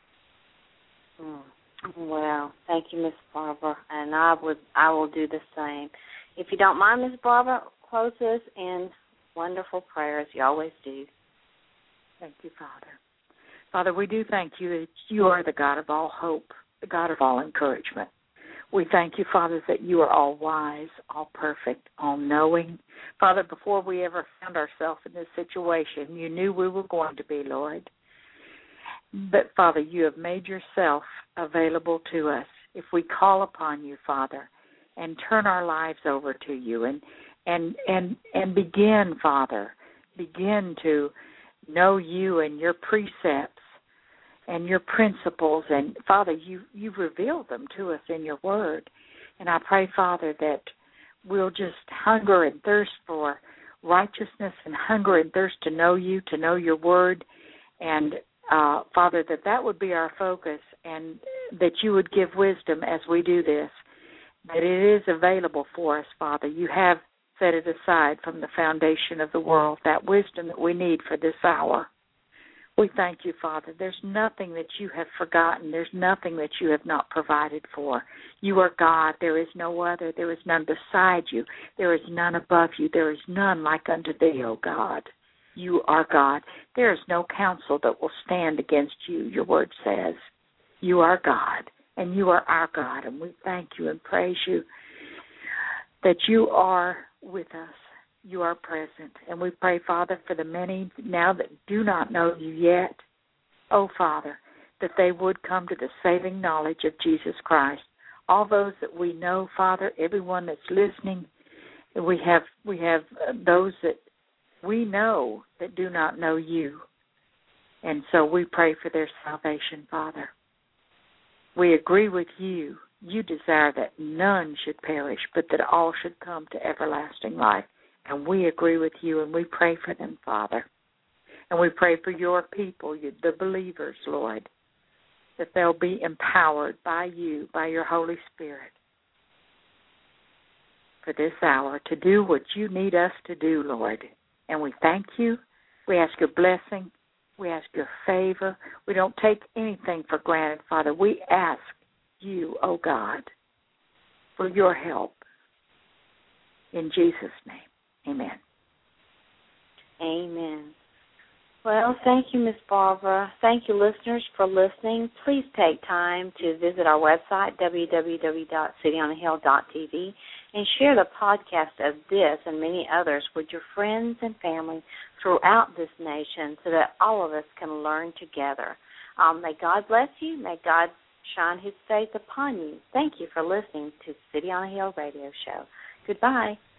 Mm. Well, thank you, Miss Barbara, and I would I will do the same. If you don't mind, Miss Barbara, close us in wonderful prayers. You always do. Thank you, Father. Father, we do thank you that you are the God of all hope, the God of all encouragement. We thank you, Father, that you are all wise, all perfect, all knowing. Father, before we ever found ourselves in this situation, you knew we were going to be, Lord. But, Father, you have made yourself available to us if we call upon you, Father, and turn our lives over to you and and and, and begin, Father, begin to know you and your precepts and your principles. And, Father, you, you've revealed them to us in your word. And I pray, Father, that we'll just hunger and thirst for righteousness and hunger and thirst to know you, to know your word, and Uh, Father, that that would be our focus and that you would give wisdom as we do this, that it is available for us, Father. You have set it aside from the foundation of the world, that wisdom that we need for this hour. We thank you, Father. There's nothing that you have forgotten. There's nothing that you have not provided for. You are God. There is no other. There is none beside you. There is none above you. There is none like unto thee, O God. You are God. There is no counsel that will stand against you, your word says. You are God, and you are our God, and we thank you and praise you that you are with us. You are present, and we pray, Father, for the many now that do not know you yet, oh, Father, that they would come to the saving knowledge of Jesus Christ. All those that we know, Father, everyone that's listening, we have we have those that we know that do not know you. And so we pray for their salvation, Father. We agree with you. You desire that none should perish, but that all should come to everlasting life. And we agree with you, and we pray for them, Father. And we pray for your people, the believers, Lord, that they'll be empowered by you, by your Holy Spirit, for this hour to do what you need us to do, Lord. And we thank you. We ask your blessing. We ask your favor. We don't take anything for granted, Father. We ask you, oh God, for your help. In Jesus' name, amen. Amen. Well, thank you, Miz Barbara. Thank you, listeners, for listening. Please take time to visit our website, w w w dot city on a hill dot t v, and share the podcast of this and many others with your friends and family throughout this nation so that all of us can learn together. Um, may God bless you. May God shine his face upon you. Thank you for listening to City on a Hill Radio Show. Goodbye.